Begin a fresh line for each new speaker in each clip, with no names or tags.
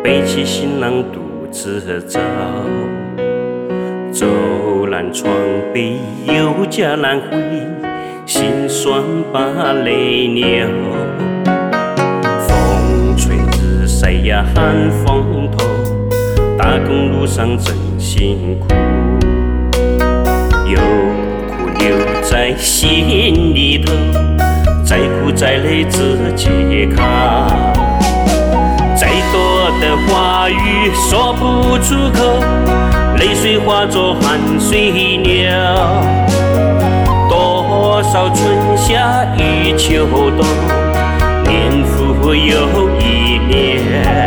背起行囊独自走，走烂床边有家难回，心酸把泪流。风吹日晒呀寒风透，打工路上真辛苦，有苦留在心里头，再苦再累自己扛。再多的话语说不出口，泪水化作汗水流。多少春夏与秋冬，年复又一年。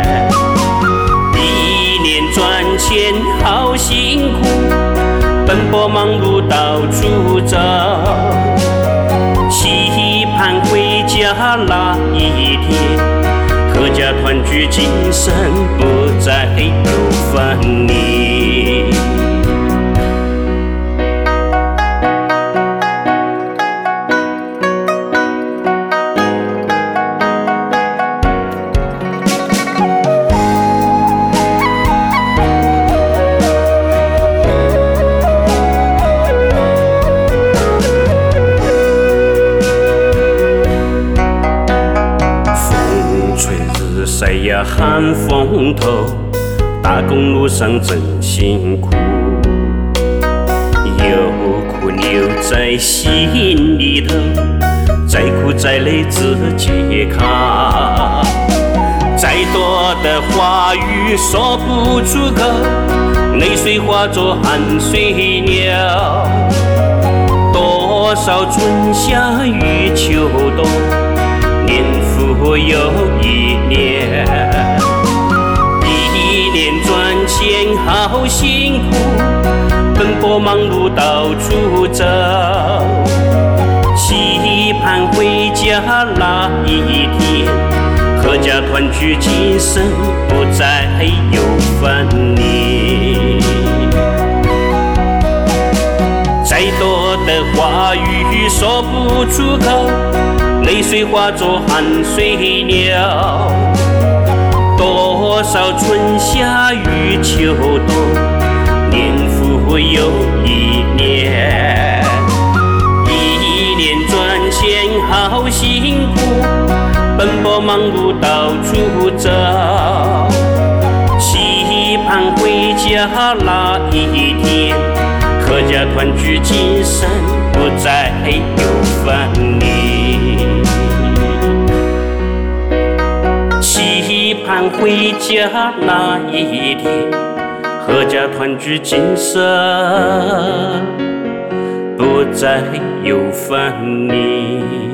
一年赚钱好辛苦，奔波忙碌到处走，期盼回家那一天。阖家团聚，今生不再有分离。晒呀寒风透，打工路上真辛苦，有苦留在心里头，再苦再累自己扛。再多的话语说不出口，泪水化作汗水流。多少春夏与秋冬，年复又一年。一年赚钱好辛苦，奔波忙碌到处走，期盼回家那一天。阖家团聚，今生不再有分离。再多的话语说不出口，泪水化作汗水流。多少春夏与秋冬，年复又一年。一年赚钱好辛苦，奔波忙碌到处走，期盼回家那一天。阖家团聚，今生不再有分离。期盼回家那一天，阖家团聚，今生不再有分离。